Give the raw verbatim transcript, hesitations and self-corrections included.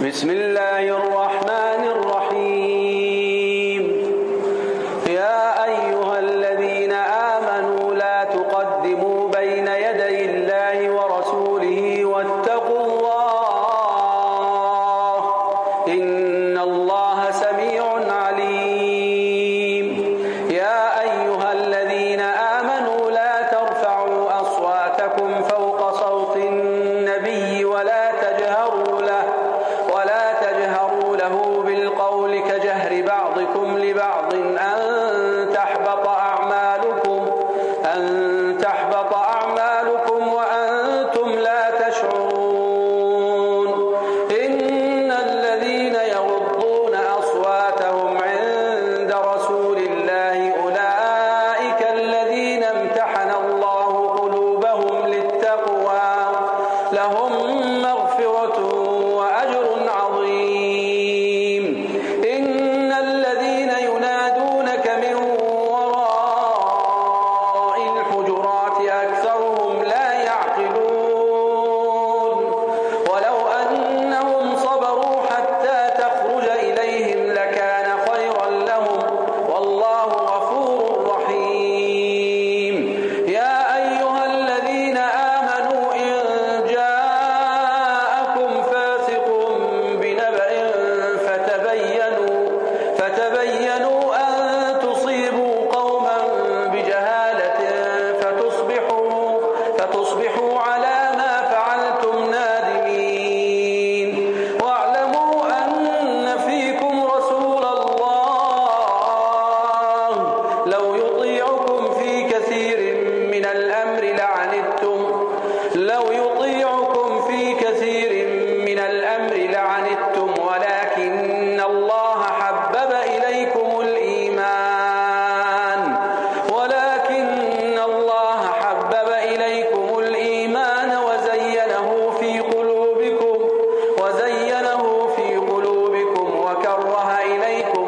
بسم الله الرحمن الرحيم يا أيها الذين آمنوا لا تقدموا بين يدي الله ورسوله واتقوا الله إن الله سميع عليم يا أيها الذين آمنوا لا ترفعوا أصواتكم فوق صوت النبي ولا تجهروا له ولا تجهروا له بالقول كجهر بعضكم لبعض أن تحبط أعمالكم أن تحبط أعمالكم وأنتم لا تشعرون إن الذين يغضون أصواتهم عند رسول الله أولئك الذين امتحن الله قلوبهم للتقوى لهم مغفرة وأجر عظيم إن الذين ينادونك من وراء الحجرات أكثرهم لا يعقلون ولو أنهم صبروا حتى تخرج إليهم لكان خيرا لهم والله غفور رحيم يا أيها الذين آمنوا إن جاءكم فاسق بنبأ فتبينوا فتبينوا أن تصيبوا قوما بجهالة فتصبحوا فتصبحوا على ما فعلتم نادمين واعلموا أن فيكم رسول الله لو يطيعكم في كثير من الأمر لعنتم لو يطيعكم في كثير من الأمر لعنتم ولكن الله حبب إليكم الإيمان ولكن الله حبب إليكم الإيمان وزينه في قلوبكم وزينه في قلوبكم وكره إليكم